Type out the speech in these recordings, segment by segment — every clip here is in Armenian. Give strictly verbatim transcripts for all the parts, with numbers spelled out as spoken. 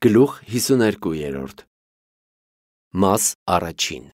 Գլուխ հիսուներկուերորդ Մաս առաջին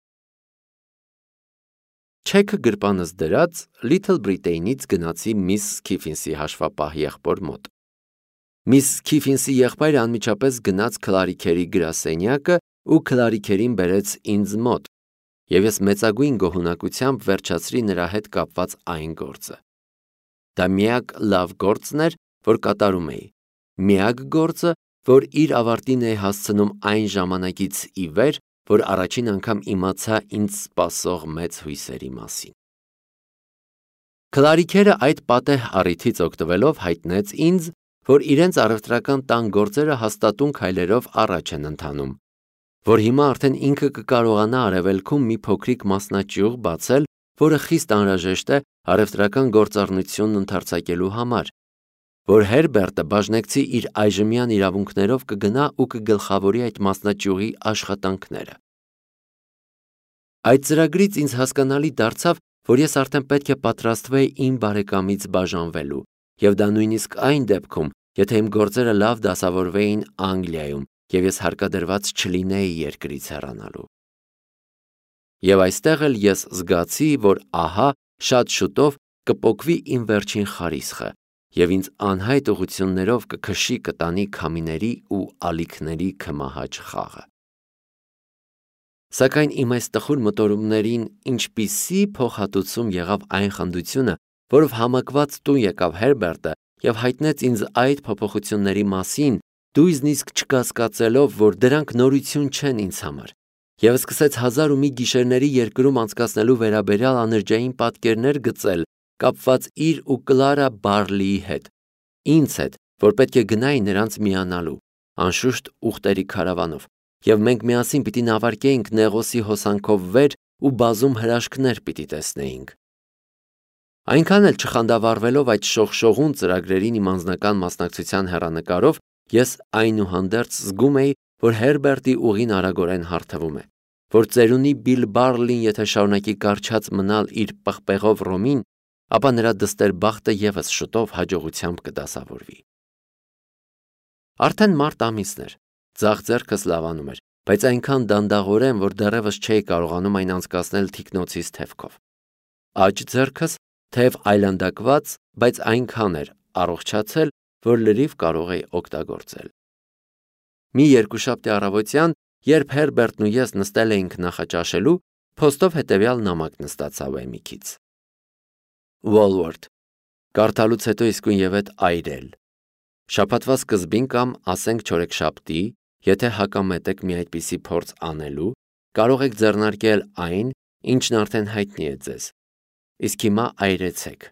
Չեքը գրպանս դրած Լիթլ Բրիտեյնից գնացի միս Սքիֆինսի հաշվապահ եղբոր մոտ։ Միս Սքիֆինսի եղբայրը անմիջապես գնաց Քլարիքերի գրասենյակը ու Քլարիքերին բերեց ինձ մոտ, և ես մեծագույն գոհունակությամբ վերջացրի նրա հետ կապված այն գործը։ Դա միակ լավ գործն էր, որ կատարում էի, միակ գործը, որ իր ավարտին էի հասցնում այն ժամանակից ի վեր, որ առաջին անգամ իմացա ինձ սպասող մեծ հույսերի մասին։ Քլարիքերը այդ պատեհ առիթից օգտվելով հայտնեց ինձ, որ իրենց առևտրական տան գործերը հաստատուն քայլերով առաջ են ընթանում, որ հիմա արդեն ինքը կկարողանա արևելքում մի փոքրիկ մասնաճյուղ բացել, որը խիստ անհրաժեշտ է առևտրական գործառնությունն ընդարձակելու համար, որ Հերբերտը բաժնեկցի իր այժմյան իրավունքներով կգնա ու կգլխավորի այդ մասնաճյուղի աշխատանքները։ Այդ ծրագրից ինձ հասկանալի դարձավ, որ ես արդեն պետք է պատրաստվեի իմ բարեկամից բաժանվելու, և դա նույնիսկ այն դեպքում, եթե իմ գործերը լավ դասավորվեին Անգլիայում, և ես հարկադրված չլինեի երկրից հեռանալու։ Եվ այստեղ էլ ես զգացի, որ ահա շատ շուտով կպոկվի իմ վերջին խարիսխը, և ինձ անհայտ ուղղություններով կքշի կտանի քամիների ու ալիքների քմահաճ խաղը։ Սակայն իմ այս տխուր մտորումներին ինչպիսի փոխհատուցում եղավ այն խնդությունը, որով համակված տուն եկավ Հերբերտը և հայտնեց ինձ այդ փոփոխությունների մասին, դույզնիսկ չկասկածելով, որ դրանք նորություն չեն ինձ համար, և սկսեց հազար ու մի գիշերների երկրում անցկացնելու վերաբերյալ անրջային պատկերներ գծել, կապված իր ու Կլարա Բարլիի հետ, ինձ հետ, որ պետք է գնայի նրանց միանալու, անշուշտ ուղտերի քարավանով, և մենք միասին պիտի նավարկեինք Նեղոսի հոսանքով վեր ու բազում հրաշքներ պիտի տեսնեինք։ Այնքան էլ չխանդավառվելով այդ շողշողուն ծրագրերին իմ անձնական մասնակցության հեռանկարով, ես այնուհանդերձ զգում էի, որ Հերբերտի ուղին արագորեն հարթվում է, որ ծերունի Բիլ Բարլին եթե շարունակի կառչած մնալ իր պղպեղով Ռոմին, ապա նրա դստեր բախտը ևս շուտով հաջողությամբ կդասավորվի։ Արդեն մարտ ամիսն էր, ձախ ձեռքս լավանում էր, բայց այնքան դանդաղորեն, որ դեռևս չէի կարողանում այն անցկացնել թիկնոցիս թևքով։ Աջ ձեռքս թեև այլանդակված, բայց այնքան էր առողջացել, որ լրիվ կարող էի օգտագործել։ Մի երկուշաբթի առավոտյան, երբ Հերբերտն ու ես նստել էինք նախաճաշելու, փոստով հետևյալ նամակ նստացավ Էմիքից. Walworth, կարդալուց հետո իսկույնևեթ այրել։ Շաբաթվա սկզբին կամ ասենք չորեքշաբթի, եթե հակամետ եք մի այդպիսի փորձ անելու, կարող եք ձեռնարկել այն, ինչն արդեն հայտնի է ձեզ, իսկ հիմա այրեցեք։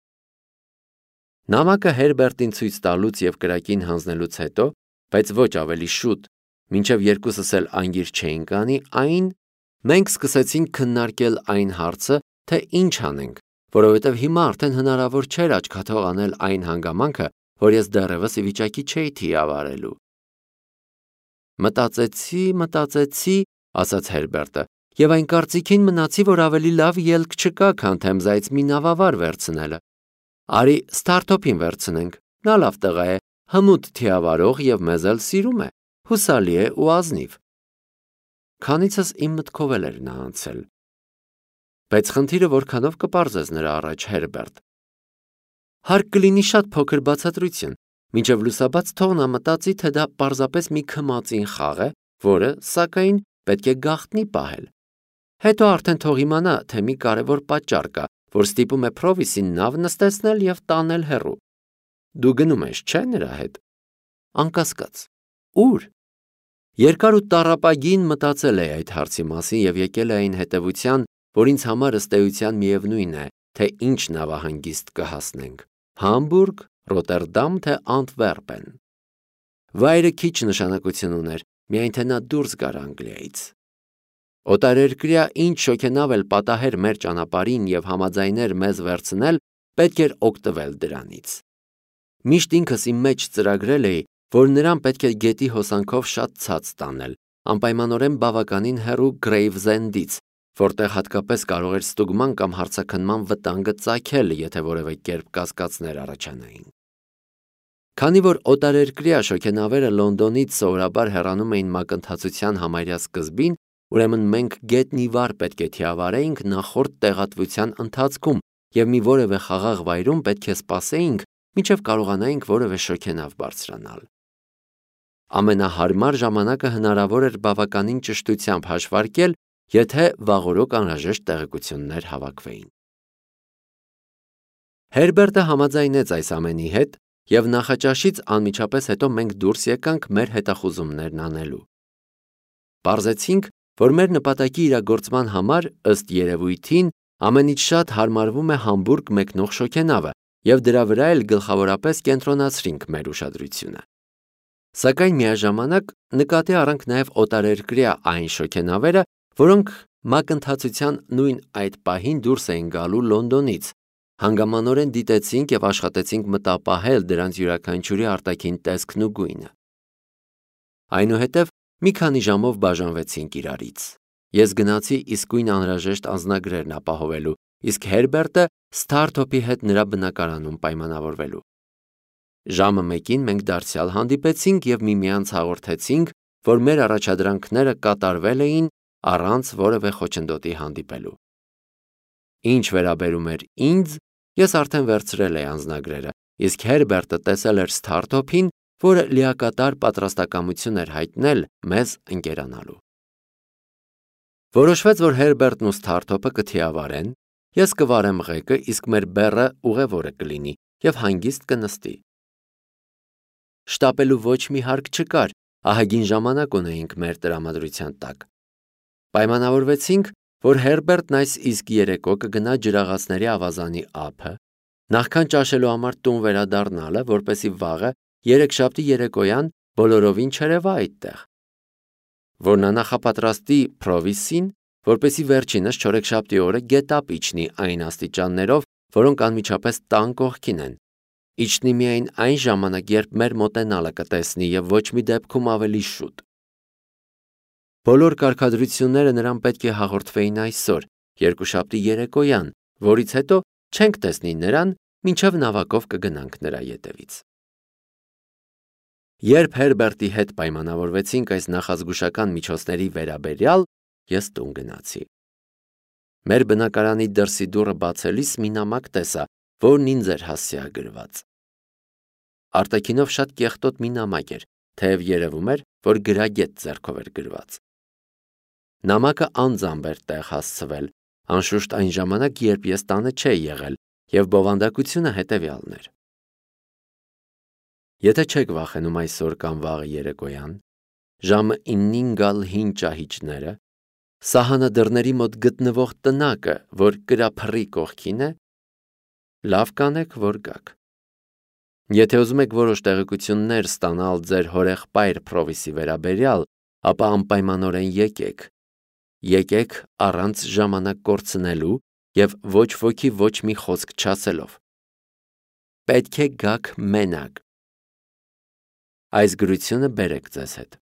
Նամակը Հերբերտին ցույց տալուց և կրակին հանձնելուց հետո, բայց ոչ ավելի շուտ, մինչև երկուսս էլ անգիր չէինք անի այն, մենք սկսեցինք քննարկել այն հարցը, թե ինչ անենք, որովհետև հիմա արդեն հնարավոր չէր աչքաթող անել այն հանգամանքը, որ ես դեռևս ի վիճակի չէի թիավարելու։ Մտածեցի, մտածեցի, ասաց Հերբերտը, և այն կարծիքին մնացի, որ ավելի լավ ելք չկա, քան Թեմզայից մի նավավար վերցնելը։ Արի Սթարթոփին վերցնենք, նա լավ տղա է, հմուտ թիավարող և մեզ էլ սիրում է, հուսալի է ու ազնիվ։ Քանիցս իմ մտքով էլ էր նա անցել։ Բայց խնդիրը որքանով կպարզես նրա առաջ, Հերբերտ։ Հարկ կլինի շատ փոքր բացատրություն, մինչև լուսաբաց թող նա մտածի, թե դա պարզապես մի քմածին խաղ է, որը, սակայն, պետք է գաղտնի պահել։ Հետո արդեն թող իմանա, թե մի կարևոր պատճառ կա, որ ստիպում է Փրովիսին նավ նստեցնել և տանել հեռու։ Դու գնում ես, չէ՞ նրա հետ։ Անկասկած։ Ո՞ւր։ Երկար ու տառապագին մտածել էի այդ հարցի մասին և եկել է այն հետևության, որ ինձ համար ըստ էության միևնույն է, թե ինչ նավահանգիստ կհասնենք՝ Համբուրգ, Ռոտերդամ, թե Անտվերպեն։ Վայրը քիչ նշանակություն ուներ, միայն թե նա դուրս գար Անգլիայից։ Օտարերկրյա ինչ շոգենավ էլ պատահեր մեր ճանապարհին և համաձայներ մեզ վերցնել, պետք էր օգտվել դրանից։ Միշտ ինքս իմ մեջ ծրագրել էի, որ նրան պետք է գետի հոսանքով շատ ցած տանել, անպայմանորեն բավականին հեռու Գրեյվզենդից, որտեղ հատկապես կարող էր ստուգման կամ հարցաքննման վտանգը ծագել, եթե որևէ կերպ կասկածներ առաջանային։ Քանի որ օտարերկրյա շոգենավերը Լոնդոնից սովորաբար հեռանում էին մակընթացության համարյա սկզբին, ուրեմն մենք գետն ի վար պետք է թիավարեինք նախորդ տեղատվության ընթացքում և մի որևէ խաղաղ վայրում պետք է սպասեինք, մինչև կարողանայինք որևէ շոգենավ բարձրանալ։ Ամենահարմար ժամանակը հնարավոր էր բավականին ճշտությամբ հաշվարկել, եթե վաղօրոք անհրաժեշտ տեղեկություններ հավաքվեին։ Հերբերտը համաձայնեց այս ամենի հետ, և նախաճաշից անմիջապես հետո մենք դուրս եկանք մեր հետախուզումներն անելու։ Պարզեցինք, որ մեր նպատակի իրագործման համար, ըստ երևույթին, ամենից շատ հարմարվում է Համբուրգ մեկնող շոգենավը, և դրա վրա էլ գլխավորապես կենտրոնացրինք մեր ուշադրությունը։ Սակայն միաժամանակ նկատի առանք նաև օտարերկրյա այն շոգենավերը, որոնք մակընթացության նույն այդ պահին դուրս էին գալու Լոնդոնից, հանգամանորեն դիտեցինք և աշխատեցինք մտապահել դրանց յուրաքանչյուրի արտաքին տեսքն ու գույնը։ Այնուհետև մի քանի ժամով բաժանվեցինք իրարից։ Ես գնացի իսկույն անհրաժեշտ անձնագրերն ապահովելու, իսկ Հերբերտը Սթարթոփի հետ նրա բնակարանում պայմանավորվելու։ Ժամը մեկին մենք դարձյալ հանդիպեցինք և միմյանց հաղորդեցինք, որ մեր առաջադրանքները կատարվել էին առանց որևէ խոչընդոտի հանդիպելու։ Ինչ վերաբերում էր ինձ, ես արդեն վերցրել էի անձնագրերը, իսկ Հերբերտը տեսել էր Սթարթոփին, որը լիակատար պատրաստակամություն էր հայտնել մեզ ընկերանալու։ Որոշվեց, որ Հերբերտն ու Սթարթոփը կթիավարեն, ես կվարեմ ղեկը, իսկ մեր բեռը ուղևորը կլինի և հանգիստ կնստի։ Շտապելու ոչ մի հարկ չկար, ահագին ժամանակ ունեինք մեր տրամադրության տակ։ Պայմանավորվեցինք, որ Հերբերտն այս իսկ երեկո կգնա ջրաղացների ավազանի ափը, նախքան ճաշելու համար տուն վերադառնալը, որպեսզի վաղը երեքշաբթի երեկոյան բոլորովին չերևա այդտեղ, որ նա նախապատրաստի Փրովիսին, որպեսզի վերջինս չորեքշաբթի օրը գետապ իջնի այն աստիճաններով, որոնք անմիջապես տան կողքին են, իջնի միայն այն ժամանակ, երբ մեր մոտենալը կտեսնի և ոչ մի դեպքում ավելի շուտ։ Բոլոր կարգադրությունները նրան պետք է հաղորդվեին այսօր, երկուշաբթի երեկոյան, որից հետո չենք տեսնի նրան, մինչև նավակով կգնանք նրա ետևից։ Երբ Հերբերտի հետ պայմանավորվեցինք այս նախազգուշական միջոցների վերաբերյալ, ես տուն գնացի։ Մեր բնակարանի դրսի դուռը բացելիս մի նամակ տեսա, որն ինձ էր հասցեագրված։ Արտաքինով շատ կեղտոտ մի նամակ էր, թեև երևում էր, որ գրագետ ձեռքով էր գրված։ Նամակը անձամբ էր տեղ հասցվել, անշուշտ այն ժամանակ, երբ ես տանը չէի եղել, և բովանդակությունը հետևյալն էր. Եթե չեք վախենում այսօր կամ վաղը երեկոյան, ժամը իննին գալ հին ճահիճները, սահանը դռների մոտ գտնվող տնակը, որ կրափռի կողքին է, լավ կանեք, որ գաք։ Եթե ուզում եք որոշ տեղեկություններ ստանալ ձեր հորեղբայր Փրովիսի վերաբերյալ, ապա անպայմանորեն եկեք։ Եկեք առանց ժամանակ կորցնելու և ոչ ոքի ոչ մի խոսք չասելով։ Պետք է գաք մենակ։ Այս գրությունը բերեք ձեզ հետ։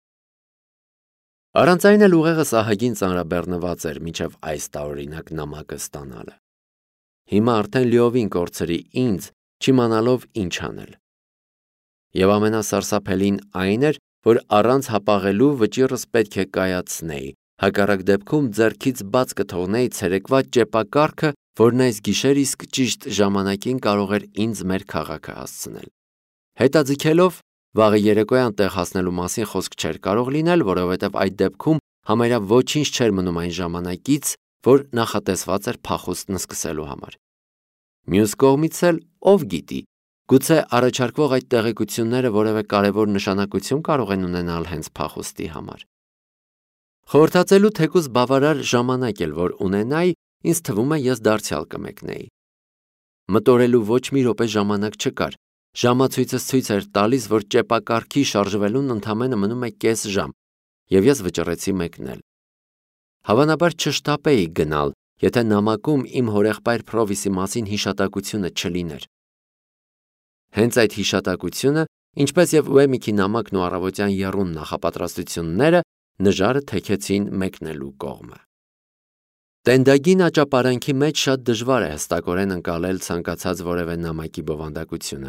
Առանց այն էլ ուղեղս ահագին ծանրաբեռնված էր մինչև այս տարօրինակ նամակը ստանալը։ Հիմա արդեն լիովին կորցրի ինձ, չիմանալով ինչ անել։ Եվ ամենասարսափելին այն էր, որ առանց հապաղելու վճիռս պետք է կայացնեի, հակառակ դեպքում ձեռքից բաց կթողնեի ցերեկվա ճեպակառքը, որն այս գիշեր իսկ ճիշտ ժամանակին կարող էր ինձ մեր քաղաքը հասցնել։ Հետաձգելով, վաղը երեկոյան տեղ հասնելու մասին խոսք չէր կարող լինել, որովհետև այդ դեպքում համարյա ոչինչ չէր մնում այն ժամանակից, որ նախատեսված էր փախուստն սկսելու համար։ Մյուս կողմից էլ, ով գիտի, գուցե առաջարկվող այդ տեղեկությունները որևէ կարևոր նշանակություն կարող են ունենալ հենց փախուստի համար։ Խորհրդածելու թեկուզ բավարար ժամանակ էլ որ ունենայի, ինձ թվում է ես դարձյալ կմեկնեի։ Մտորելու ոչ մի րոպե ժամանակ չկար, ժամացույցս ցույց էր տալիս, որ ճեպակառքի շարժվելուն ընդամենը մնում է կես ժամ, և ես վճռեցի մեկնել։ Հավանաբար չշտապեի գնալ, եթե նամակում իմ հորեղբայր Փրովիսի մասին հիշատակությունը չլիներ։ Հենց այդ հիշատակությունը, ինչպես և Ուեմիքի նամակն ու առավոտյան եռուն նախապատրաստությունները, նժարը թեքեցին մեկնելու կողմը։ Տենդագին աճապարանքի մեջ շատ դժվար է հստակորեն ընկալել ցանկացած որևէ նամակի բովանդակությունը,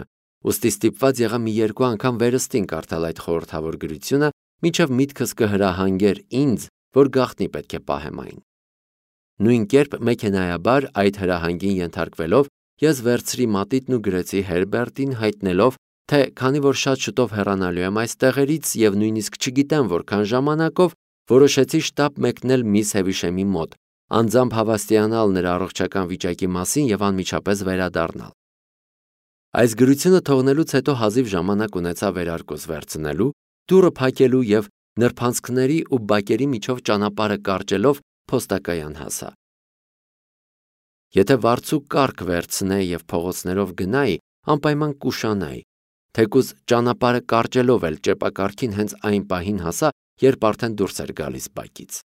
ուստի ստիպված եղա մի երկու անգամ վերստին կարդալ այդ խորհրդավոր գրությունը, մինչև միտքս կհրահանգեր ինձ, որ գաղտնի պետք է պահեմ այն։ Նույն կերպ մեքենայաբար այդ հրահանգին ենթարկվելով, ես վերցրի մատիտն ու գրեցի Հերբերտին, հայտնելով, թե քանի որ շատ շուտով հեռանալու եմ այս տեղերից եւ նույնիսկ չգիտեմ որքան ժամանակով, որոշեցի շտապ մեկնել միս Հևիշեմի մոտ, անձամբ հավաստիանալ նրա առողջական վիճակի մասին եւ անմիջապես վերադառնալ։ Այս գրությունը թողնելուց հետո հազիվ ժամանակ ունեցա վերարկուս վերցնելու, դուռը փակելու եւ նրբանցքների ու բակերի միջով ճանապարհը կարճելով փոստակայան հասա։ Եթե վարձու կառք վերցնեի եւ փողոցներով գնայի, անպայման կուշանայի, թեկուզ ճանապարհը կարճելով էլ ճեպակառքին հենց այն պահին հասա, երբ արդեն դուրս էր գալիս բակից։